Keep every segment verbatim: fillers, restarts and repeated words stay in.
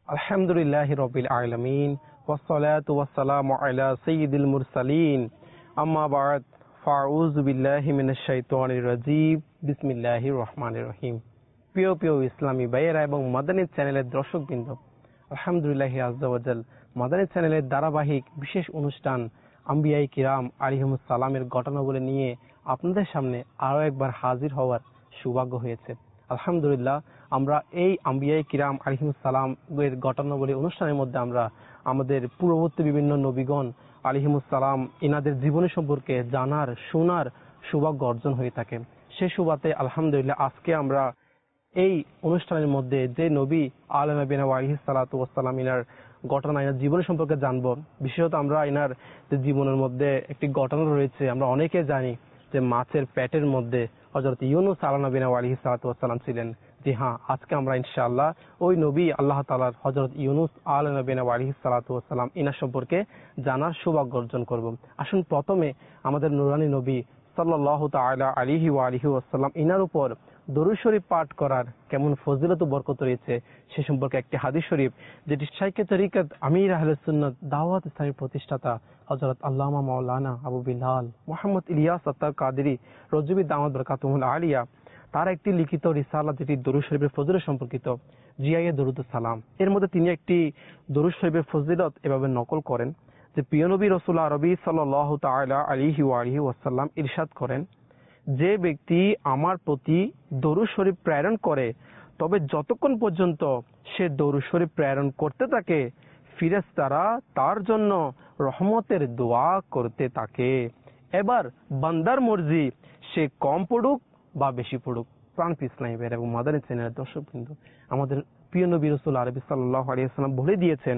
আলহামদুলিল্লাহি রাব্বিল আলামিন ওয়াসসালাতু ওয়াসসালামু আলা সাইয়্যিদিল মুরসালিন আম্মা বা'দ ফাউযু বিল্লাহি মিনাশ শাইতানির রাজীম বিসমিল্লাহির রহমানির রহিম। প্রিয় প্রিয় ইসলামী ভাইয়েরা এবং মাদানী চ্যানেলের দর্শকবৃন্দ, আলহামদুলিল্লাহি আযজা ওয়া জাল মাদানী চ্যানেলের ধারাবাহিক বিশেষ অনুষ্ঠান আম্বিয়ায়ে কিরাম আলাইহিমুস সালামের ঘটনাগুলো নিয়ে আপনাদের সামনে আরো একবার হাজির হওয়ার সৌভাগ্য হয়েছে। আলহামদুলিল্লাহ, আমরা এই আম্বিয়ায়ে কিরাম আলাইহিমুস সালাম এর ঘটনাবলী অনুষ্ঠানের মধ্যে আমরা আমাদের পূর্ববর্তী বিভিন্ন নবীগণ আলাইহিমুস সালাম ইনাদের জীবনী সম্পর্কে জানার শোনার সৌভাগ্য অর্জন হয়ে থাকে। সে সুবাদে আলহামদুলিল্লাহ আজকে আমরা এই অনুষ্ঠানের মধ্যে যে নবী আলা নবিনা ওয়া আলাইহিস সালাতু ওয়াস সালাম ইনার ঘটনা ইনার জীবনী সম্পর্কে জানবো। বিশেষত আমরা ইনার যে জীবনের মধ্যে একটি ঘটনা রয়েছে, আমরা অনেকে জানি যে মাছের পেটের মধ্যে হযরত ইউনূস আলা নবিনা ওয়া আলাইহিস সালাতু ওয়াস সালাম ছিলেন। জি হ্যাঁ, আজকে আমরা ইনশাআল্লাহ ওই নবী আল্লাহ তাআলার হযরত ইউনূস আলা নবিনা ওয়া আলাইহিস সালাতু ওয়াস সালাম ইনার সম্পর্কে জানার সৌভাগ্য অর্জন করব। আসুন প্রথমে আমাদের নূরানী নবী সাল্লাল্লাহু তাআলা আলাইহি ওয়া আলিহি ওয়াসাল্লাম ইনার উপর দরুদ শরীফ পাঠ করার কেমন ফজিলত ও বরকত রয়েছে সে সম্পর্কে একটি হাদিস শরীফ, যেটি শাইখে তরিকত আমির আহলে সুন্নাত দাওয়াত ইসলামের প্রতিষ্ঠাতা হযরত আল্লামা মাওলানা আবু বিলাল মুহাম্মদ ইলিয়াস আত্তার কাদেরী রজবি দামাত বরকাতুহুল আলিয়া তার একটি লিখিত রিসালা, যেটি দরুদ শরীফের ফজিলত সম্পর্কিত, জিয়ায়ে দরুদ সালাম। এর মধ্যে তিনি একটি দরুদ শরীফের ফজিলত এভাবে নকল করেন যে প্রিয় নবী রাসূল আরবি সাল্লাল্লাহু তাআলা আলাইহি ওয়া আলিহি ওয়াসাল্লাম ইরশাদ করেন, যে ব্যক্তি আমার প্রতি দরুদ শরীফ প্রেরণ করে তবে যতক্ষণ পর্যন্ত সে দরুদ শরীফ প্রেরণ করতে থাকে ফেরেশতারা তার জন্য রহমতের দোয়া করতে থাকে। এবার বান্দার মর্জি সে কম পড়ুক বা বেশি পড়ুক। প্রাণ ইসলামী ভাইয়েরা এবং মাদানী চ্যানেলের দর্শকবৃন্দ, আমাদের প্রিয় নবী রাসূল আরবি সাল্লাল্লাহু আলাইহি ওয়াসাল্লাম বলে দিয়েছেন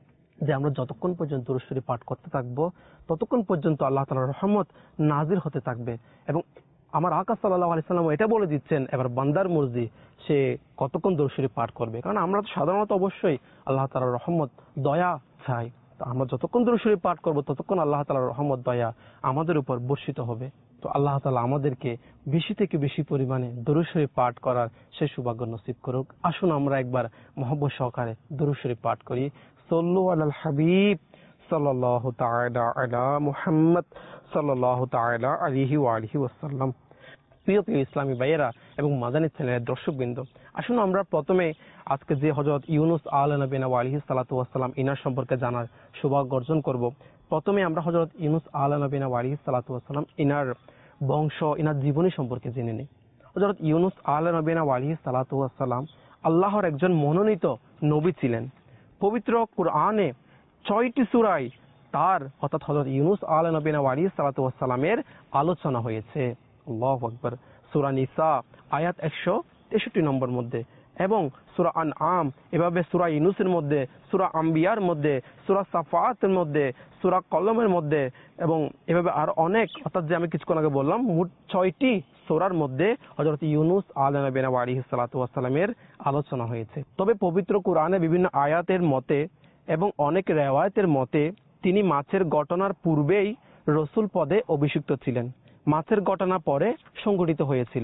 যে আমরা যতক্ষণ পর্যন্ত দরুদ শরীফ পাঠ করতে থাকবো ততক্ষণ পর্যন্ত আল্লাহ তাআলার রহমত নাজিল হতে থাকবে। এবং আমার আকা সাল্লাল্লাহু আলাইহি ওয়াসাল্লাম এটা বলে দিচ্ছেন এবার বান্দার মর্জি সে কতক্ষণ দরুদ শরীফ পাঠ করবে, কারণ আমরা তো সাধারণত অবশ্যই আল্লাহ তাআলার রহমত দয়া চাই। তো আমরা যতক্ষণ দরুদ শরীফ পাঠ করব ততক্ষণ আল্লাহ তাআলার রহমত দয়া আমাদের উপর বর্ষিত হবে। তো আল্লাহ তাআলা আমাদেরকে বেশি থেকে বেশি পরিমাণে দরুদ শরীফ পাঠ করার সে সৌভাগ্য নসিব করুক। আসুন আমরা একবার মহব্বত সহকারে দরুদ শরীফ পাঠ করি। সাল্লু আলাল হাবিব সাল্লাল্লাহু তাআলা আলা মুহাম্মদ সাল্লাল্লাহু তাআলা আলাইহি ওয়া আলিহি ওয়াসাল্লাম। প্রিয় প্রিয় ইসলামী ভাইয়েরা এবং মাদানী চ্যানেলের দর্শকবৃন্দ, আসুন আমরা প্রথমে আজকে যে হযরত ইউনূস আলা নবিনা ওয়া আলাইহিস সালাতু ওয়াস সালাম ইনার সম্পর্কে জানার সৌভাগ্য অর্জন করব। প্রথমে আমরা হযরত ইউনূস আলা নবিনা ওয়া আলাইহিস সালাতু ওয়াস সালাম ইনার বংশ ইনার জীবনী সম্পর্কে জেনে নিই। হযরত ইউনূস আলা নবিনা ওয়া আলাইহিস সালাতু ওয়াস সালাম আল্লাহর একজন মনোনীত নবী ছিলেন। পবিত্র কুরআনে ছয়টি সূরায় তার অর্থাৎ হযরত ইউনূস আলা নবিনা ওয়া আলাইহিস সালাতু ওয়াস সালামের আলোচনা হয়েছে। আল্লাহু আকবার। সূরা নিসা আয়াত একশো তেষট্টি নম্বর মধ্যে এবং সূরা আনআম, এভাবে সূরা ইউনূসের মধ্যে, সূরা আম্বিয়ার মধ্যে, সূরা সাফাতের মধ্যে, সূরা কলমের মধ্যে এবং এভাবে আর অনেক, অর্থাৎ যে আমি কিছুক্ষণ আগে বললাম মোট ছয়টি সূরার মধ্যে হযরত ইউনূস আলা নবিনা ওয়া আলাইহিস সালাতু ওয়াস সালামের আলোচনা হয়েছে। তবে পবিত্র কোরআনে বিভিন্ন আয়াতের মতে এবং অনেক রিওয়ায়াতের মতে তিনি মাছের ঘটনার পূর্বেই রাসূল পদে অভিষিক্ত ছিলেন। মাছের ঘটনা পরে সংঘটিত হয়েছিল।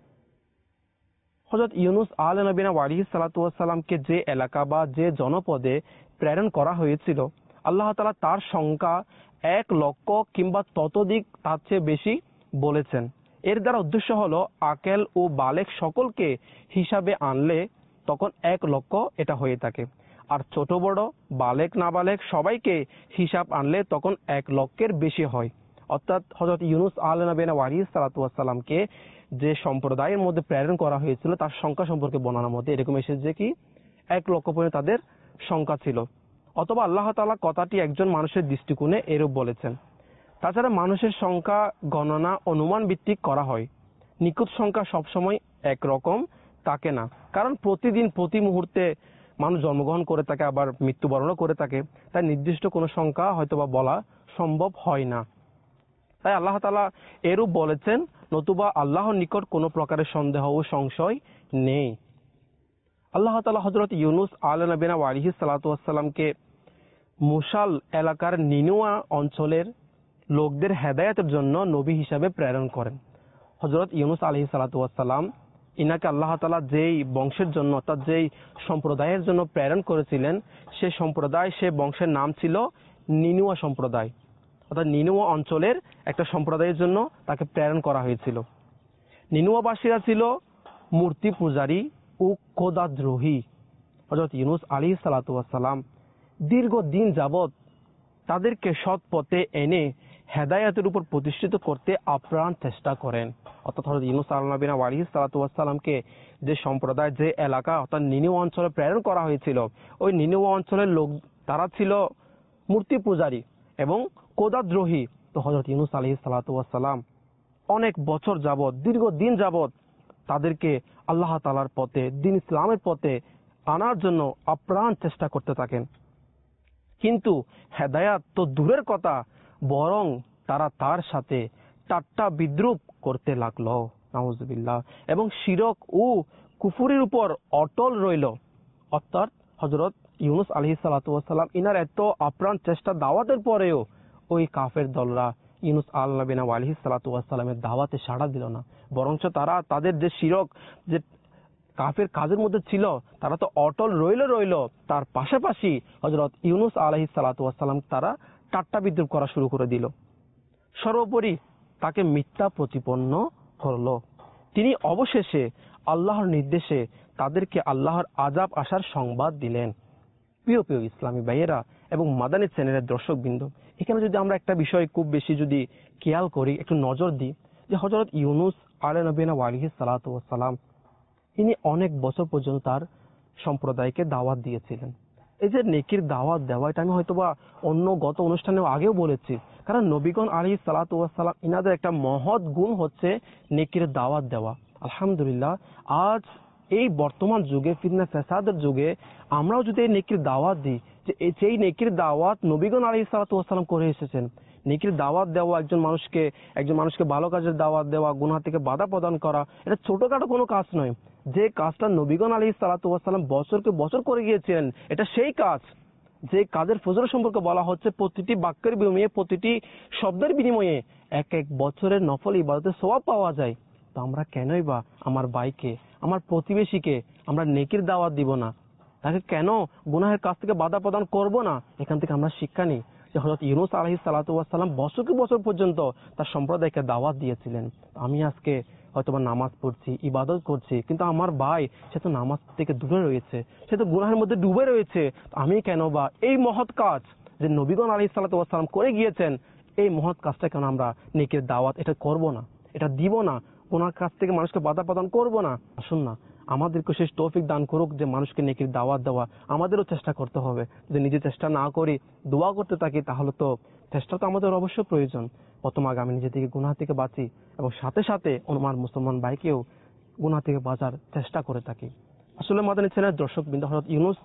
হযরত ইউনূস আলা নবিনা ওয়া আলাইহিস সালাতু ওয়াস সালামকে যে এলাকা বা যে জনপদে প্রেরণ করা হয়েছিল আল্লাহ তাআলা তার সংখ্যা এক লক্ষ কিংবা ততোধিক তার চেয়ে বেশি বলেছেন। এর দ্বারা উদ্দেশ্য হলো আকেল ও বালেক সকলকে হিসাবে আনলে তখন এক লক্ষ এটা হয়ে থাকে, আর ছোট বড় বালেক না বালেক সবাইকে হিসাব আনলে তখন এক লক্ষের বেশি হয়। অর্থাৎ হযরত ইউনূস আলা নবিনা ওয়া আলাইহিস সালাতু ওয়াস সালামকে যে সম্প্রদায়ের মধ্যে প্রেরণ করা হয়েছিল তার সংখ্যা সম্পর্কে বর্ণনার মধ্যে এরকম এসেছে যে কি এক লক্ষ পর্যন্ত তাদের সংখ্যা ছিল। অথবা আল্লাহ তাআলা কথাটি একজন মানুষের দৃষ্টিকোণে এরূপ বলেছেন। তাছাড়া মানুষের সংখ্যা গণনা অনুমান ভিত্তিক করা হয়, নিখুঁত সংখ্যা সবসময় একরকম থাকে না, কারণ প্রতিদিন প্রতি মুহূর্তে মানুষ জন্মগ্রহণ করে থাকে আবার মৃত্যুবরণও করে থাকে, তাই নির্দিষ্ট কোনো সংখ্যা হয়তোবা বলা সম্ভব হয় না। তাই আল্লাহ তাআলা এরূপ বলেছেন, নতুবা আল্লাহর নিকট কোনো প্রকারের সন্দেহ ও সংশয় নেই। আল্লাহ তাআলা হযরত ইউনূস আলা নবিনা ওয়া আলাইহিস সালাতু ওয়াস সালামকে মুসাল এলাকার নিনুয়া অঞ্চলের লোকদের হেদায়েতের জন্য নবী হিসাবে প্রেরণ করেন। হযরত ইউনূস আলাইহিস সালাতু ওয়াস সালাম ইনাকে আল্লাহ তাআলা যেই বংশের জন্য অর্থাৎ যেই সম্প্রদায়ের জন্য প্রেরণ করেছিলেন সেই সম্প্রদায় সে বংশের নাম ছিল নিনুয়া সম্প্রদায়, অর্থাৎ নিনুয়া অঞ্চলের একটা সম্প্রদায়ের জন্য তাকে প্রেরণ করা হয়েছিল। নিনুয়াবাসীরা ছিল মূর্তি পূজারী ও খোদাদ্রোহী। হযরত ইউনূস আলাইহিস সালাতু ওয়াস সালাম দীর্ঘদিন যাবত তাদেরকে সৎ পথে এনে হেদায়েতের উপর প্রতিষ্ঠিত করতে আপ্রাণ চেষ্টা করেন। অর্থাৎ হযরত ইউনূস আলাইহিস সালাতু ওয়াস সালামকে যে সম্প্রদায়, যে এলাকা অর্থাৎ নিনুয়া অঞ্চলে প্রেরণ করা হয়েছিল, ওই নিনুয়া অঞ্চলের লোক তারা ছিল মূর্তি পূজারী এবং খোদাদ্রোহী। তো হযরত ইউনূস আলাইহিস সালাতু ওয়াস সালাম অনেক বছর যাবত, দীর্ঘদিন যাবত তাদেরকে আল্লাহ তাআলার পথে, দ্বীন ইসলামের পথে আনার জন্য আপ্রাণ চেষ্টা করতে থাকেন। কিন্তু হেদায়াত তো দূরের কথা, বরং তারা তার সাথে ঠাট্টা বিদ্রূপ করতে লাগলো, নাউজুবিল্লাহ, এবং শিরক ও কুফরের উপর অটল রইল। অর্থাৎ হযরত ইউনূস আলাইহিস সালাতু ওয়াস সালাম ইনার এত আপ্রাণ চেষ্টা দাওয়াতের পরেও ওই কাফের দলরা ইউনূস আলাইহিস সালাতু ওয়াস সালামের দাওয়াতে সাড়া দিল না, বরঞ্চ তারা তাদের যে শিরক, যে কাফের কাজের মধ্যে ছিল, তারা তো অটল রইল রইল তার পাশাপাশি হযরত ইউনূস আলাইহিস সালাতু ওয়াস সালাম তারা ঠাট্টা বিদ্রূপ করা শুরু করে দিল। সর্বোপরি তাকে মিথ্যা প্রতিপন্ন করলো। তিনি অবশেষে আল্লাহর নির্দেশে তাদেরকে আল্লাহর আযাব আসার সংবাদ দিলেন। প্রিয় প্রিয় ইসলামী ভাইয়েরা এবং মাদানী চ্যানেলের দর্শকবৃন্দ, এখানে যদি আমরা একটা বিষয় খুব বেশি যদি খেয়াল করি, একটু নজর দিই, যে হযরত ইউনূস আলাইহিস সালাতু ওয়াস সালাম ইনি অনেক বছর পর্যন্ত তার সম্প্রদায়কে দাওয়াত দিয়েছিলেন। এই যে নেকির দাওয়াত দেওয়া, এটা আমি হয়তোবা অন্য গত অনুষ্ঠানেও আগেও বলেছি, কারণ নবীগণ আলাইহিস সালাতু ওয়াস সালাম ইনাদের একটা মহৎ গুণ হচ্ছে নেকির দাওয়াত দেওয়া। আলহামদুলিল্লাহ, আজ এই বর্তমান যুগে, ফিতনা ফ্যাসাদের যুগে আমরাও যদি এই নেকির দাওয়াত দিই, যে এই নেকির দাওয়াত নবীগণ আলাইহিস সালাতু ওয়াস সালাম করে এসেছেন। নেকির দাওয়াত দেওয়া, একজন মানুষকে একজন মানুষকে ভালো কাজের দাওয়াত দেওয়া, গুনাহ থেকে বাধা প্রদান করা, এটা ছোটখাটো কোনো কাজ নয়। যে কাজটা নবীগণ আলাইহিস সালাতু ওয়াস সালাম বছরকে বছর করে গিয়েছিলেন, এটা সেই কাজ যে কাজের ফজিলত সম্পর্কে বলা হচ্ছে প্রতিটি বাক্যের বিনিময়ে, প্রতিটি শব্দের বিনিময়ে এক এক বছরের নফল ইবাদতের সওয়াব পাওয়া যায়। তো আমরা কেনই বা আমার ভাইকে, আমার প্রতিবেশীকে আমরা নেকির দাওয়াত দিব না? তাকে কেন গুনাহের কাজ থেকে বাধা প্রদান করব না? এখান থেকে আমরা শিক্ষা নিই যে হযরত ইউনূস আলাইহিস সালাতু ওয়াস সালাম বছরকে বছর পর্যন্ত তার সম্প্রদায়কে দাওয়াত দিয়েছিলেন। আমি আজকে হয়তোবা নামাজ পড়ছি, ইবাদত করছি, কিন্তু আমার ভাই সে তো নামাজ থেকে দূরে রয়েছে, সে তো গুনাহের মধ্যে ডুবে রয়েছে। আমি কেন বা এই মহৎ কাজ যে নবীগণ আলাইহিস সালাতু ওয়াস সালাম করে গিয়েছেন, এই মহৎ কাজটা কেন আমরা নেকির দাওয়াত এটা করব না, এটা দিব না, গুনার কাজ থেকে মানুষকে বাধা প্রদান করব না? আসুন না, আমাদেরকে শেষ তৌফিক দান করুক যে মানুষকে নেকির দাওয়াত দেওয়া। আমাদেরও চেষ্টা করতে হবে। যদি নিজে চেষ্টা না করি, দোয়া করতে থাকি, তাহলে তো চেষ্টা তো আমাদের অবশ্যই প্রয়োজন। প্রথম আগে আমি নিজে থেকে গুনাহ থেকে বাঁচি এবং সাথে সাথে আমার মুসলমান ভাইকেও গুনাহ থেকে বাঁচার চেষ্টা করে থাকি। আসলে মাদানী চ্যানেলের দর্শকবৃন্দ, হযরত ইউনূস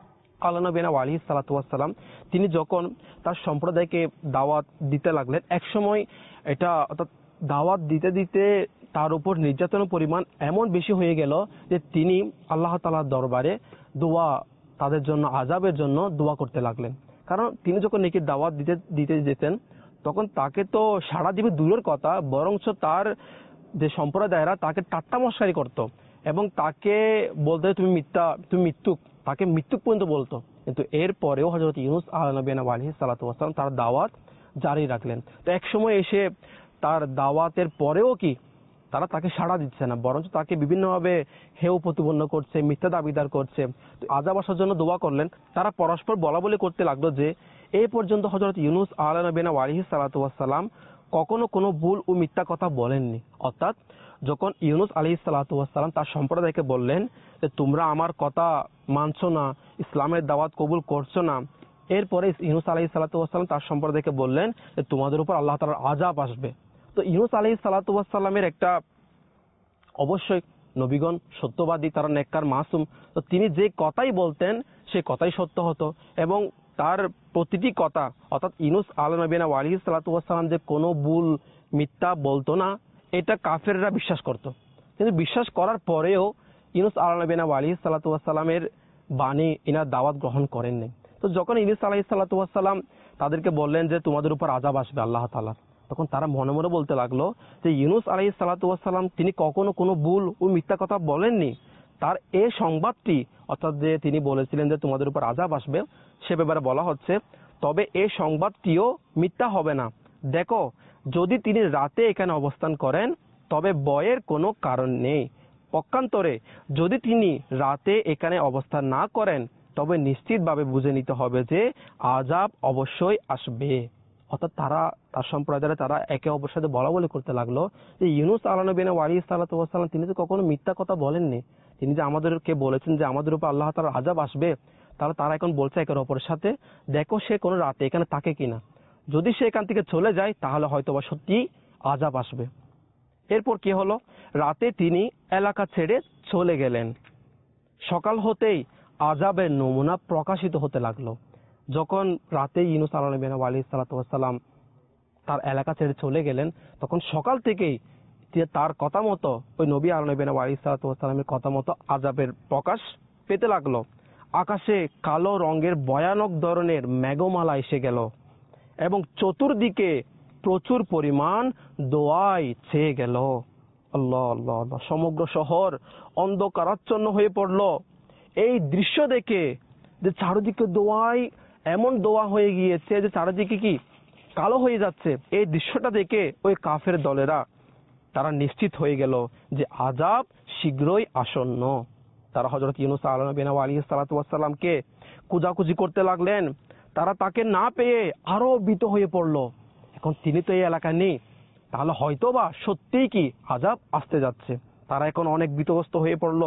আলাইহিস সালাতু ওয়াস সালাম তিনি যখন তার সম্প্রদায়কে দাওয়াত দিতে লাগলেন, এক সময় এটা অর্থাৎ দাওয়াত দিতে দিতে তার উপর নির্যাতনের পরিমাণ এমন বেশি হয়ে গেল যে তিনি আল্লাহ তাআলার দরবারে দোয়া, তাদের জন্য আযাবের জন্য দোয়া করতে লাগলেন। কারণ তিনি যখন নেকির দাওয়াত দিতে দিতে যেতেন, তখন তাকে তো সাড়া দিবে দূরের কথা, বরঞ্চ তার যে সম্প্রদায়েরা তাকে ঠাট্টা মশকারি করত এবং তাকে বলতে তুমি মিথ্যা, তুমি মৃত্যুক, তাকে মৃত্যুক পর্যন্ত বলতো। কিন্তু এরপরেও হযরত ইউনূস আলাইহিস সালাতু ওয়াস সালাম তার দাওয়াত জারি রাখলেন। তো এক সময় এসে তার দাওয়াতের পরেও কি তারা তাকে সাড়া দিচ্ছে না, বরঞ্চ তাকে বিভিন্নভাবে হেয় প্রতিপন্ন করছে, মিথ্যা দাবিদার করছে। আযাব আসার জন্য দোয়া করলেন। তারা পরস্পর বলা বলি করতে লাগলো যে এই পর্যন্ত হযরত ইউনূস আলাইহিস সালাতু ওয়াস সালাম কখনো কোনো ভুল ও মিথ্যা কথা বলেননি। অর্থাৎ যখন ইউনূস আলাইহিস সালাতু ওয়াস সালাম তার সম্প্রদায়কে বললেন যে তোমরা আমার কথা মানছো না, ইসলামের দাওয়াত কবুল করছো না, এরপরে ইউনূস আলাইহিস সালাতু ওয়াস সালাম তার সম্প্রদায়কে বললেন যে তোমাদের উপর আল্লাহ তাআলার আযাব আসবে। তো ইউনূস আলাইহিস সালাতু ওয়াস সালামের একটা, অবশ্যই নবীগণ সত্যবাদী, তারা নেককার মাসুম, তো তিনি যে কথাই বলতেন সেই কথাই সত্য হতো এবং তার প্রতিটি কথা, অর্থাৎ ইউনূস আলাইহিস সালাতু ওয়াস সালাম যে কোনো ভুল মিথ্যা বলতো না, এটা কাফেররা বিশ্বাস করত। কিন্তু বিশ্বাস করার পরেও ইউনূস আলাইহিস সালাতু ওয়াস সালামের বাণী ইনার দাওয়াত গ্রহণ করেননি। তো যখন ইউনূস আলাইহিস সালাতু ওয়াস সালাম তাদেরকে বললেন যে তোমাদের উপর আযাব আসবে আল্লাহ তাআলা, তখন তারা মনে মনে বলতে লাগলো যে ইউনুস আলাইহিস সালাতু ওয়াস সালাম তিনি কখনো কোনো ভুল ও মিথ্যা কথা বলেননি। তার এই সংবাদটি, অর্থাৎ যে তিনি বলেছিলেন যে তোমাদের উপর আযাব আসবে, সে ব্যাপারে বলা হচ্ছে তবে এই সংবাদটিও মিথ্যা হবে না। দেখো, যদি তিনি রাতে এখানে অবস্থান করেন তবে ভয়ের কোনো কারণ নেই। পক্ষান্তরে যদি তিনি রাতে এখানে অবস্থান না করেন তবে নিশ্চিতভাবে বুঝে নিতে হবে যে আযাব অবশ্যই আসবে। অর্থাৎ তারা তার সম্প্রদায়ের তারা একে অপরের সাথে বলা বলি করতে লাগলো যে ইউনুস আলাইহিস সালাতু ওয়াস সালাম তিনি তো কখনো মিথ্যা কথা বলেননি, তিনি যে আমাদেরকে বলেছেন যে আমাদের উপর আল্লাহ তাআলার আযাব আসবে, তাহলে তারা এখন বলছে একে অপরের সাথে দেখো সে কোনো রাতে এখানে থাকে কিনা, যদি সে এখান থেকে চলে যায় তাহলে হয়তো বা সত্যি আযাব আসবে। এরপর কি হলো, রাতে তিনি এলাকা ছেড়ে চলে গেলেন। সকাল হতেই আযাবের নমুনা প্রকাশিত হতে লাগলো। যখন রাতে ইউনুস আলাইহিস সালাতু ওয়াস সালাম তার এলাকা ছেড়ে চলে গেলেন, তখন সকাল থেকেই তার কথা মতো ওই নবী আলাইহিস সালাতু ওয়াস সালামের কথা মতো আযাবের প্রকাশ পেতে লাগলো। আকাশে কালো রঙের ভয়ানক ধরনের মেঘমালা এসে গেল এবং চতুর্দিকে প্রচুর পরিমাণ দোয়াই ছেয়ে গেল। আল্লাহ আল্লাহ আল্লাহ, সমগ্র শহর অন্ধকারাচ্ছন্ন হয়ে পড়ল। এই দৃশ্য দেখে যে চারিদিকে দোয়াই, এমন দোয়া হয়ে গিয়েছে যে চারিদিকে কি কালো হয়ে যাচ্ছে, এই দৃশ্যটা দেখে ওই কাফের দলেরা তারা নিশ্চিত হয়ে গেল যে আযাব শীঘ্রই আসন্ন। তারা হযরত ইউনুস আলাইহিস সালাতু ওয়াস সালামকে খোঁজাখুঁজি করতে লাগলেন। তারা তাকে না পেয়ে আরো ভীত হয়ে পড়ল, এখন তিনি তো এই এলাকায় নেই, তাহলে হয়তোবা সত্যিই কি আযাব আসতে যাচ্ছে। তারা এখন অনেক ভীতগ্রস্ত হয়ে পড়ল।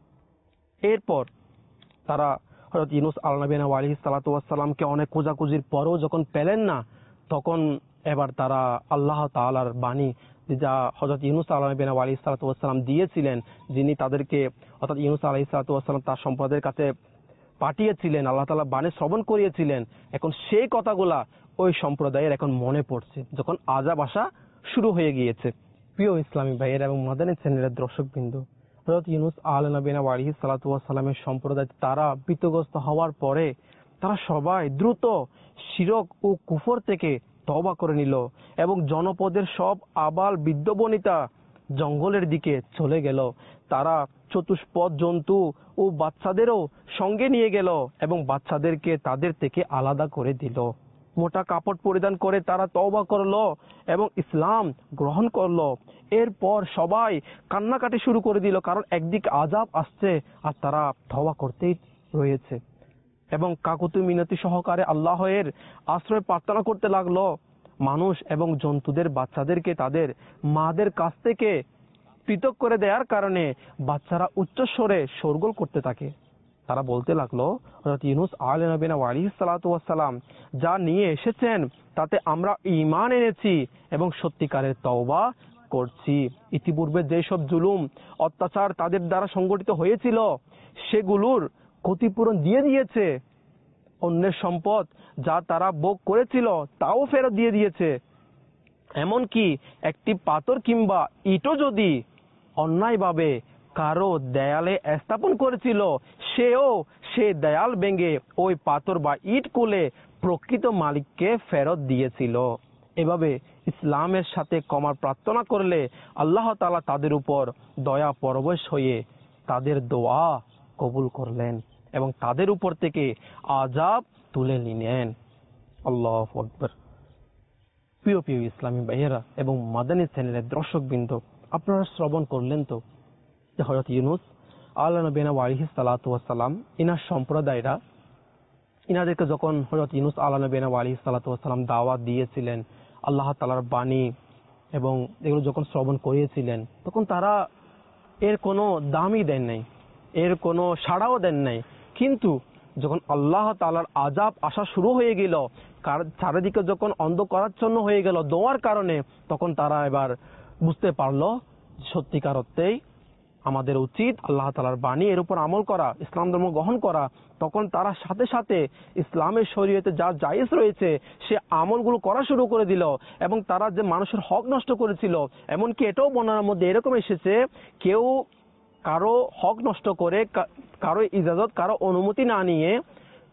এরপর তারা হযরত ইউনুস আলাইহিস সালাতু ওয়াস সালামকে অনেক খোঁজাখুঁজির পরেও যখন পেলেন না, তখন এবার তারা আল্লাহ তাআলার বাণী যা হযরত ইউনুস আলাইহিস সালাতু ওয়াস সালাম দিয়েছিলেন, যিনি তাদেরকে অর্থাৎ ইউনুস আলাইহিস সালাতু ওয়াস সালাম তার সম্প্রদায়ের কাছে পাঠিয়েছিলেন, আল্লাহ তাআলা বাণী শ্রবণ করিয়েছিলেন, এখন সেই কথাগুলা ওই সম্প্রদায়ের এখন মনে পড়ছে যখন আযাব আসা শুরু হয়ে গিয়েছে। প্রিয় ইসলামী ভাইয়েরা এবং মাদানী চ্যানেলের দর্শকবৃন্দ, হযরত ইউনুস আলাইহিস সালাতু ওয়াস সালামের সম্প্রদায় তারা বিতগ্রস্ত হওয়ার পরে তারা সবাই দ্রুত শিরক ও কুফর থেকে তওবা করে নিল এবং জনপদের সব আবাল বৃদ্ধ বনিতা জঙ্গলের দিকে চলে গেল। তারা চতুষ্পদ জন্তু ও বাচ্চাদেরও সঙ্গে নিয়ে গেল এবং বাচ্চাদেরকে তাদের থেকে আলাদা করে দিল। মোটা কাপড় পরিধান করে তারা তওবা করলো এবং ইসলাম গ্রহণ করলো। এরপর সবাই কান্নাকাটি শুরু করে দিল, কারণ একদিকে আযাব আসছে আর তারা তওবা করতেই রয়েছে এবং কাকুতি মিনতি সহকারে আল্লাহের আশ্রয় প্রার্থনা করতে লাগলো। মানুষ এবং জন্তুদের বাচ্চাদেরকে তাদের মাদের কাছ থেকে পৃথক করে দেওয়ার কারণে বাচ্চারা উচ্চস্বরে শোরগোল করতে থাকে। তারা বলতে লাগলো হযরত ইউনুস আলাইহিস সালাতু ওয়াস সালাম যা নিয়ে এসেছেন তাতে আমরা ঈমান এনেছি এবং সত্যিকারের তওবা করছি। ইতিপূর্বে যেসব জুলুম অত্যাচার তাদের দ্বারা সংগঠিত হয়েছিল সেগুলোর ক্ষতিপূরণ দিয়ে দিয়েছে, অন্যের সম্পদ যা তারা ভোগ করেছিল তাও ফেরত দিয়ে দিয়েছে। এমনকি একটি পাথর কিংবা ইটও যদি অন্যায়ভাবে কারো দেয়ালে স্থাপন করেছিল সেও সে দেয়াল ভেঙে ওই পাথর বা ইট কুলে প্রকৃত মালিককে ফেরত দিয়েছিল। এভাবে ইসলামের সাথে ক্ষমার প্রার্থনা করলে আল্লাহ তাআলা তাদের উপর দয়া পরবশ হয়ে তাদের দোয়া কবুল করলেন এবং তাদের উপর থেকে আযাব তুলে নিলেন। আল্লাহু আকবার। প্রিয় প্রিয় ইসলামী ভাইয়েরা এবং মাদানী চ্যানেলের দর্শকবৃন্দ, আপনারা শ্রবণ করলেন তো যে হযরত ইউনুস আলাইহিস সালাতু ওয়াস সালাম ইনার সম্প্রদায়রা ইনাদেরকে যখন হযরত ইউনুস আলাইহিস সালাতু ওয়াস সালাম দাওয়াত দিয়েছিলেন, আল্লাহ তাআলার বাণী এবং এগুলো যখন শ্রবণ করিয়েছিলেন, তখন তারা এর কোনো দামই দেন নাই, এর কোনো সাড়াও দেন নাই। কিন্তু যখন আল্লাহ তাআলার আযাব আসা শুরু হয়ে গেল, চারিদিকে যখন অন্ধকারাচ্ছন্ন হয়ে গেল দোয়ার কারণে, তখন তারা এবার বুঝতে পারলো সত্যিকার অর্থেই আমাদের উচিত আল্লাহ তাআলার বাণী এর উপর আমল করা, ইসলাম ধর্ম গ্রহণ করা। তখন তারা সাথে সাথে ইসলামের শরীয়তে যা জায়েজ রয়েছে সে আমলগুলো করা শুরু করে দিল এবং তারা যে মানুষের হক নষ্ট করেছিল, এমনকি এটাও বর্ণনার মধ্যে এরকম এসেছে কেউ কারো হক নষ্ট করে, কারো ইজাজত কারো অনুমতি না নিয়ে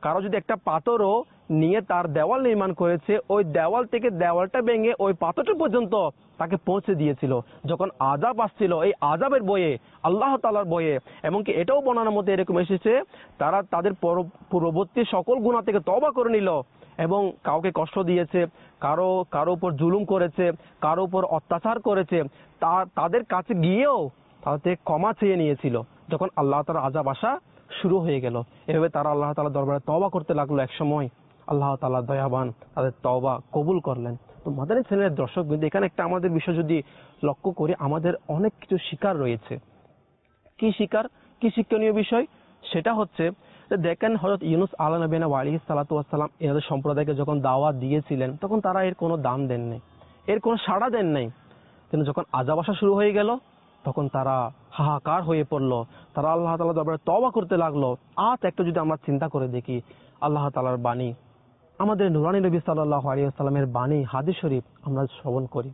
কারো যদি একটা পাথরও নিয়ে তার দেওয়াল নির্মাণ করেছে, ওই দেওয়াল থেকে দেওয়ালটা ভেঙে ওই পাথরটা পর্যন্ত তাকে পৌঁছে দিয়েছিল। যখন আযাব আসছিল, এই আযাবের বয়ে, আল্লাহ তাআলার বয়ে, এমনকি এটাও বর্ণনার মধ্যে এরকম এসেছে, তারা তাদের পূর্ববর্তী সকল গুনাহ থেকে তওবা করে নিল এবং কাউকে কষ্ট দিয়েছে, কারো কারো উপর জুলুম করেছে, কারো উপর অত্যাচার করেছে, তা তাদের কাছে গিয়েও তাদের ক্ষমা চেয়ে নিয়েছিল যখন আল্লাহ তাআলার আযাব আসা শুরু হয়ে গেল। এভাবে তারা আল্লাহ তাআলার দরবারে তওবা করতে লাগলো। এক সময় আল্লাহ তাআলা দয়াবান, তাদের তওবা কবুল করলেন। তো মাদানী চ্যানেলের দর্শক বিন্দু, এখানে একটা আমাদের বিষয় যদি লক্ষ্য করি, আমাদের অনেক কিছু শিকার রয়েছে। কি শিকার, কি শিক্ষণীয় বিষয়? সেটা হচ্ছে যে দেখেন, হযরত ইউনূস আলাইহিস আলাইহিস সালাতু ওয়াস সালাম এদের সম্প্রদায়কে যখন দাওয়াত দিয়েছিলেন, তখন তারা এর কোনো দাম দেন নাই, এর কোনো সাড়া দেন নাই। কিন্তু যখন আযাব আসা শুরু হয়ে গেল, তখন তারা হাহাকার হয়ে পড়লো, তারা আল্লাহ তাআলার দরবারে তওবা করতে লাগলো। আজ একটা যদি আমরা চিন্তা করে দেখি, আল্লাহ তাআলার বাণী, আমাদের নূরানী নবী সাল্লাল্লাহু আলাইহি ওয়াসাল্লামের বাণী, হাদিস শরীফ আমরা শ্রবণ করি,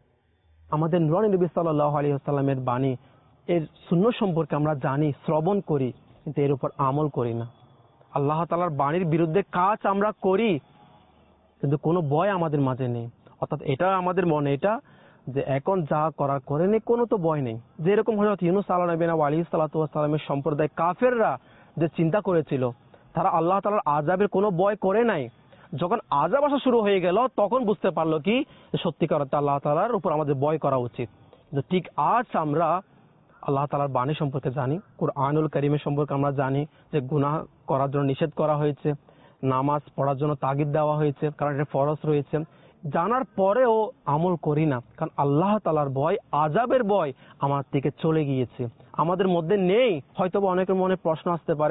আমাদের নূরানী নবী সাল্লাল্লাহু আলাইহি ওয়াসাল্লামের বাণী, এর সুন্নাহ সম্পর্কে আমরা জানি, শ্রবণ করি, কিন্তু এর উপর আমল করি না। আল্লাহ তাআলার বাণীর বিরুদ্ধে কাজ আমরা করি, কিন্তু কোনো ভয় আমাদের মাঝে নেই। অর্থাৎ এটা আমাদের মনে, এটা যে এখন যা করার করে নেই, কোনো তো ভয় নেই। যেরকম হযরত ইউনূস আলাইহিস সালাতু ওয়াস সালামের সম্প্রদায় কাফেররা যে চিন্তা করেছিল, তারা আল্লাহ তাআলার আযাবের কোনো ভয় করে নাই। যখন আযাব আসা শুরু হয়ে গেল, তখন বুঝতে পারলো কি সত্যিকার অর্থে আল্লাহ তাআলার উপর আমাদের ভয় করা উচিত। ঠিক আজ আমরা আল্লাহ তাআলার বাণী সম্পর্কে জানি, কুরআনুল কারীমের সম্পর্কে আমরা জানি যে গুনাহ করার জন্য নিষেধ করা হয়েছে, নামাজ পড়ার জন্য তাগিদ দেওয়া হয়েছে, কারণ এটা ফরজ রয়েছে। জানার পরেও আমল করি না, কারণ আল্লাহ তাআলার ভয়, আযাবের ভয় আমার থেকে চলে গিয়েছে, আমাদের মধ্যে নেই। হয়তো অনেকের মনে প্রশ্ন আসতে পারে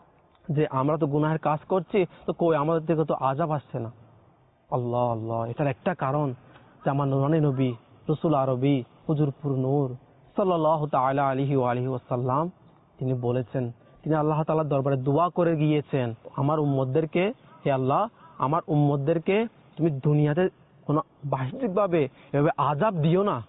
যে আমরা তো গুনাহের কাজ করছি, তো কই আমাদের থেকে তো আযাব আসছে না। আল্লাহ আল্লাহ, এটার একটা কারণ যে আমার নূরানী নবী রাসূল আরবী হুজুর পুর নূর সাল্লাল্লাহু তাআলা আলাইহি ওয়া আলিহি ওয়াসাল্লাম তিনি বলেছেন, তিনি আল্লাহ তাআলার দরবারে দোয়া করে গিয়েছেন, আমার উম্মতদেরকে, হে আল্লাহ, আমার উম্মতদেরকে তুমি দুনিয়াতে কোনো বাহ্যিকভাবে এভাবে আযাব দিও না।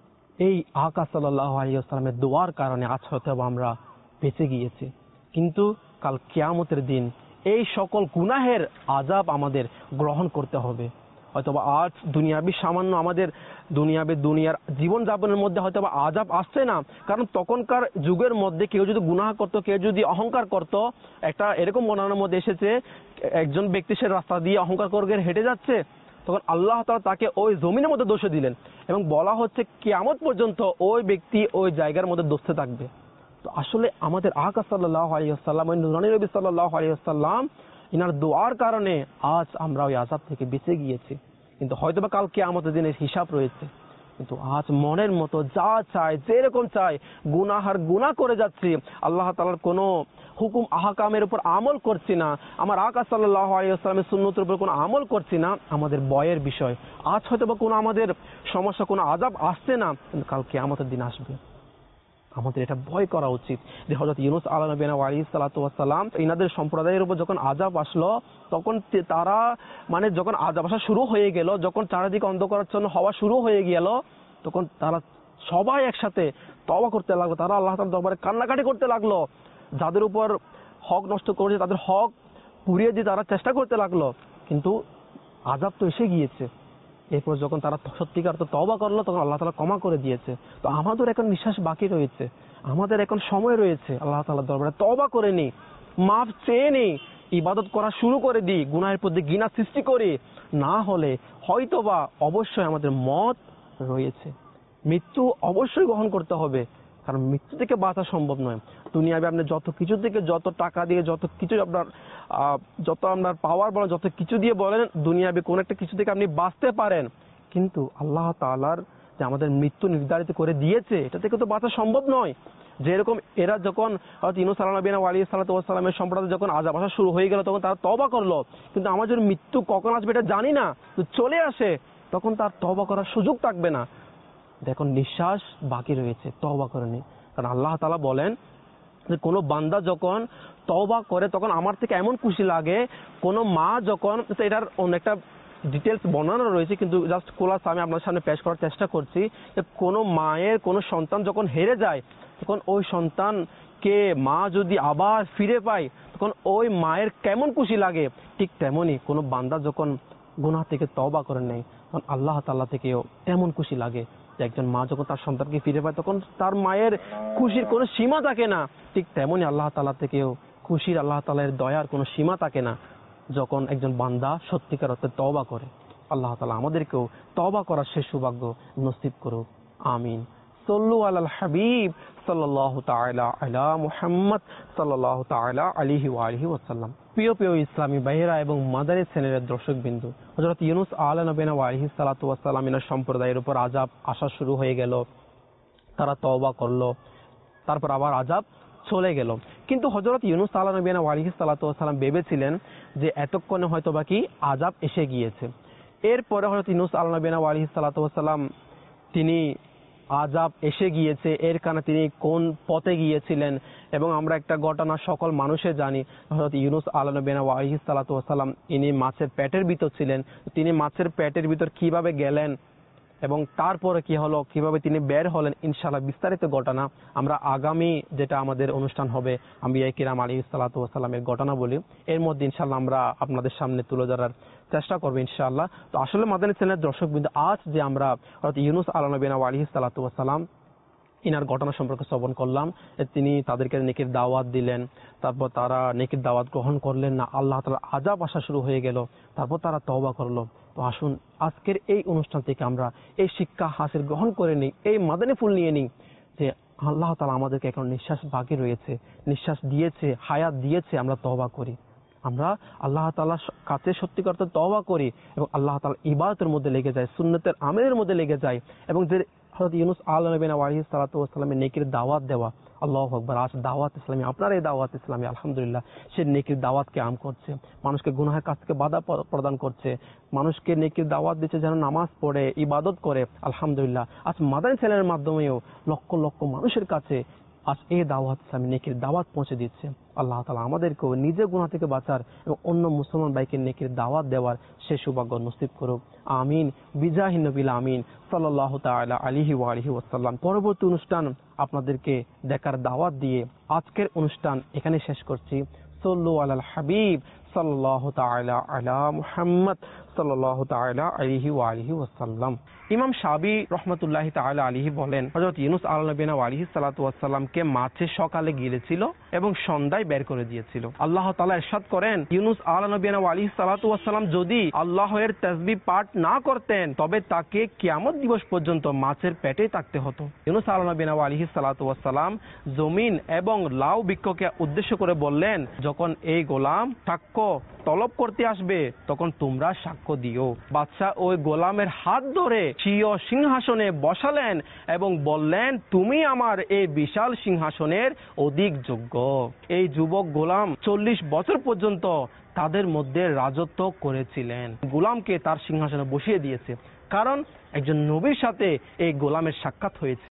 এই আকা সাল্লাল্লাহু আলাইহি ওয়াসাল্লামের দোয়ার কারণে আজ হয়তো আমরা বেঁচে গিয়েছি। কিন্তু কাল কিয়ামতের দিন এই সকল গুনাহের আযাব আমাদের গ্রহণ করতে হবে। হয়তোবা আজ দুনিয়াবি সামান্য আমাদের দুনিয়াবি দুনিয়ার জীবন যাপনের মধ্যে হয়তোবা আযাব আসছে না, কারণ তখনকার যুগের মধ্যে কেউ যদি গুনাহ করত, কেউ যদি অহংকার করত, একটা এরকম বর্ণনার মধ্যে এসেছে, একজন ব্যক্তি সে রাস্তা দিয়ে অহংকার করে হেঁটে যাচ্ছে, তখন আল্লাহ তাআলা তাকে ওই জমিনের মধ্যে দোষ দিলেন এবং বলা হচ্ছে কিয়ামত পর্যন্ত ওই ব্যক্তি ওই জায়গার মধ্যে দোষে থাকবে। তো আসলে আমাদের আকা সাল্লাল্লাহু আলাইহি ওয়াসাল্লাম, ওই নূরানী নবী সাল্লাল্লাহু আলাইহি ওয়াসাল্লাম, ইনার দোয়ার কারণে আজ আমরা ওই আযাব থেকে বেঁচে গিয়েছি। কিন্তু হয়তোবা কাল কিয়ামতের দিনের হিসাব রয়েছে, কিন্তু আজ মনের মতো যা চায়, যেরকম চায়, গুনাহ আর গুনাহ করে যাচ্ছি, আল্লাহ তাআলার কোনো হুকুম আহকামের উপর আমল করছি না, আমার আকা সাল্লাল্লাহু আলাইহি ওয়াসাল্লামের সুন্নতের উপর কোনো আমল করছি না, আমাদের ভয়ের বিষয়। আজ হয়তোবা কোনো আমাদের সমস্যা, কোনো আযাব আসছে না, কিন্তু কাল কিয়ামতের দিন আসবে। আমাদের এটা ভয় করা উচিত যে হযরত ইউনূস আলাইহিস সালাতু ওয়াস সালাম, ইনাদের সম্প্রদায়ের উপর যখন আযাব আসলো, তখন তারা মানে যখন আযাব আসা শুরু হয়ে গেল, যখন চারিদিকে অন্ধকারাচ্ছন্ন হওয়া শুরু হয়ে গেল, তখন তারা সবাই একসাথে তওবা করতে লাগলো, তারা আল্লাহ তাআলার দরবারে কান্নাকাটি করতে লাগলো, যাদের উপর হক নষ্ট করেছে তাদের হক পুড়িয়ে দিয়ে তারা চেষ্টা করতে লাগলো, কিন্তু আযাব তো এসে গিয়েছে। এরপর যখন তারা সত্যিকার তো তওবা করলো, তখন আল্লাহ তাআলা ক্ষমা করে দিয়েছে। তো আমাদের এখন নিঃশ্বাস বাকি রয়েছে, আমাদের এখন সময় রয়েছে, আল্লাহ তাআলার দরবারে তওবা করে নি, মাফ চেয়ে নি, ইবাদত করা শুরু করে দিই, গুনাহের প্রতি ঘৃণা সৃষ্টি করি, না হলে হয়তোবা অবশ্যই আমাদের মত রয়েছে, মৃত্যু অবশ্যই গ্রহণ করতে হবে, কারণ মৃত্যু থেকে বাঁচা সম্ভব নয়। দুনিয়াবে আপনি যত কিছু থেকে, যত টাকা দিয়ে, যত কিছু আপনার যত আপনার পাওয়ার বলেন, যত কিছু দিয়ে বলেন, দুনিয়াবে কোন একটা কিছু থেকে আপনি বাঁচতে পারেন, কিন্তু আল্লাহ তাআলার যে আমাদের মৃত্যু নির্ধারিত করে দিয়েছে, এটা থেকে তো বাঁচা সম্ভব নয়। যেরকম এরা যখন হযরত ইউনূস আলাইহিস সালাতু ওয়াস সালামের সম্প্রদায় যখন আযাব আসা শুরু হয়ে গেল, তখন তারা তওবা করলো, কিন্তু আমাদের মৃত্যু কখন আসবে এটা জানি না, তো চলে আসে, তখন তার তওবা করার সুযোগ থাকবে না। দেখুন, নিঃশ্বাস বাকি রয়েছে, তওবা করেনি। কারণ আল্লাহ তাআলা বলেন যে কোনো বান্দা যখন তওবা করে, তখন আমার থেকে এমন খুশি লাগে, কোনো মা যখন, এটার অনেকটা ডিটেলস বর্ণনা রয়েছে, কিন্তু জাস্ট খোলাস আমি আপনার সামনে পেশ করার চেষ্টা করছি, যে কোনো মায়ের কোনো সন্তান যখন হেরে যায়, তখন ওই সন্তান কে মা যদি আবার ফিরে পায় তখন ওই মায়ের কেমন খুশি লাগে, ঠিক তেমনি কোনো বান্দা যখন গুনাহ থেকে তওবা করে নেয় তখন আল্লাহ তাআলা থেকেও তেমন খুশি লাগে। যে একজন মা যখন তার সন্তানকে ফিরে পায় তখন তার মায়ের খুশির কোনো সীমা থাকে না, ঠিক তেমনি আল্লাহ তাআলা থেকেও খুশির, আল্লাহ তাআলার দয়ার কোনো সীমা থাকে না যখন একজন বান্দা সত্যিকার অর্থে তওবা করে। আল্লাহ তাআলা আমাদেরকেও তওবা করার শেষ সৌভাগ্য নসিব করুক, আমিন। সল্লু আলাল হাবিব সাল্লাল্লাহু তাআলা আলা মুহাম্মদ সাল্লাল্লাহু তাআলা আলাইহি ওয়া আলিহি ওয়াসাল্লাম। প্রিয় প্রিয় ইসলামী ভাইয়েরা এবং মাদানী চ্যানেলের দর্শকবৃন্দু, হযরত ইউনূস আলাইহিস নবী ওয়া আলাইহিস সালাতু ওয়াস সালামের সম্প্রদায়ের উপর আযাব আসা শুরু হয়ে গেল। তারা তওবা করলো, তারপর আবার আযাব চলে গেল। কিন্তু হযরত ইউনূস আলাইহিস নবী ওয়া আলাইহিস সালাতু ওয়াস সালাম ভেবেছিলেন যে এতক্ষণে হয়তো বা কি আযাব এসে গিয়েছে। এরপরে হযরত ইউনূস আলাইহিস সালাতু ওয়াস সালাম তিনি আযাব এসে গিয়েছে এর কারণে তিনি কোন পথে গিয়েছিলেন এবং আমরা একটা ঘটনা সকল মানুষে জানি। হযরত ইউনূস আলাইহিস সালাতু ওয়াস সালাম ইনি মাছের পেটের ভিতর ছিলেন। তিনি মাছের পেটের ভিতর কিভাবে গেলেন এবং তারপরে কি হলো, কিভাবে তিনি বের হলেন, ইনশাআল্লাহ বিস্তারিত ঘটনা আমরা আগামী যেটা আমাদের অনুষ্ঠান হবে আম্বিয়া কিরাম আলাইহিস সালাতু ওয়াস সালামের ঘটনা বলি, এর মধ্যে ইনশাআল্লাহ আমরা আপনাদের সামনে তুলে ধরার চেষ্টা করবো ইনশাআল্লাহ। তো আসলে মাদানী চ্যানেলের দর্শকবৃন্দ, আজ যে আমরা হযরত ইউনূস আলাইহিস সালাতু ওয়াস সালাম ইনার ঘটনা সম্পর্কে শ্রবণ করলাম, তিনি তাদেরকে নেকির দাওয়াত দিলেন, তারপর তারা নেকির দাওয়াত গ্রহণ করলেন না, আল্লাহ তাআলার আযাব আসা শুরু হয়ে গেল, তারপর তারা তওবা করলো। তো আসুন আজকের এই অনুষ্ঠান থেকে আমরা এই শিক্ষা হাসিল গ্রহণ করে নিই, এই মাদানী ফুল নিয়ে নিই যে আল্লাহ তাআলা আমাদেরকে এখন নিঃশ্বাস বাকি রয়েছে, নিঃশ্বাস দিয়েছে, হায়াত দিয়েছে, আমরা তওবা করি, আমরা আল্লাহ তাআলার কাছে সত্যিকার অর্থে তওবা করি এবং আল্লাহ তাআলার ইবাদতের মধ্যে লেগে যাই, সুন্নতের আমলের মধ্যে লেগে যাই এবং যে হযরত ইউনূস আলাইহিস সালাতু ওয়াস সালামের নেকির দাওয়াত দেওয়া, আল্লাহু আকবার, আজ দাওয়াত ইসলামী, আপনার এই দাওয়াত ইসলামী আলহামদুলিল্লাহ সে নেকির দাওয়াতকে আম করছে, মানুষকে গুনাহের কাছ থেকে বাধা প্রদান করছে, মানুষকে নেকির দাওয়াত দিচ্ছে যেন নামাজ পড়ে ইবাদত করে। আলহামদুলিল্লাহ আজ মাদানী চ্যানেলের মাধ্যমেও লক্ষ লক্ষ মানুষের কাছে আজ এই দাওয়াত ইসলামী নেকির দাওয়াত পৌঁছে দিচ্ছে। আল্লাহ তাআলা আমাদেরকেও নিজে গুনাহ থেকে বাঁচার এবং অন্য মুসলমান ভাইকে নেকির দাওয়াত দেওয়ার সে সৌভাগ্য নসিব করুক, আমিন, বিজাহি নবিল আমিন সাল্লাল্লাহু তাআলা আলাইহি ওয়া আলিহি ওয়াসাল্লাম। পরবর্তী অনুষ্ঠান আপনাদেরকে দেখার দাওয়াত দিয়ে আজকের অনুষ্ঠান এখানে শেষ করছি। সল্লু আলাল হাবিব সাল্লাল্লাহু তাআলা আলা মুহাম্মদ সাল্লাল্লাহু তাআলা আলাইহি ওয়া আলিহি ওয়াসাল্লাম। ইমাম শাবি রহমাতুল্লাহি তাআলা আলাইহি বলেন, হযরত ইউনূস আলাইহিস সালাতু ওয়াস সালামকে মাছে সকালে গিলেছিল এবং সন্ধ্যায় বের করে দিয়েছিল। আল্লাহ তাআলা ইরশাদ করেন, ইউনূস আলাইহিস সালাতু ওয়াস সালাম যদি আল্লাহর তাসবিহ পাঠ না করতেন তবে তাকে কিয়ামত দিবস পর্যন্ত মাছের পেটেই থাকতে হতো। ইউনূস আলাইহিস সালাতু ওয়াস সালাম জমিন এবং লাউ বৃক্ষকে উদ্দেশ্য করে বললেন, যখন এই গোলাম সাক্ষ্য তলব করতে আসবে তখন তোমরা সাক্ষ্য দিও। বাদশা ওই গোলামের হাত ধরে স্বীয় সিংহাসনে বসালেন এবং বললেন, তুমি আমার এই বিশাল সিংহাসনের অধিক যোগ্য। এই যুবক গোলাম চল্লিশ বছর পর্যন্ত তাদের মধ্যে রাজত্ব করেছিলেন। গোলামকে তার সিংহাসনে বসিয়ে দিয়েছে, কারণ একজন নবীর সাথে এই গোলামের সাক্ষাৎ হয়েছে।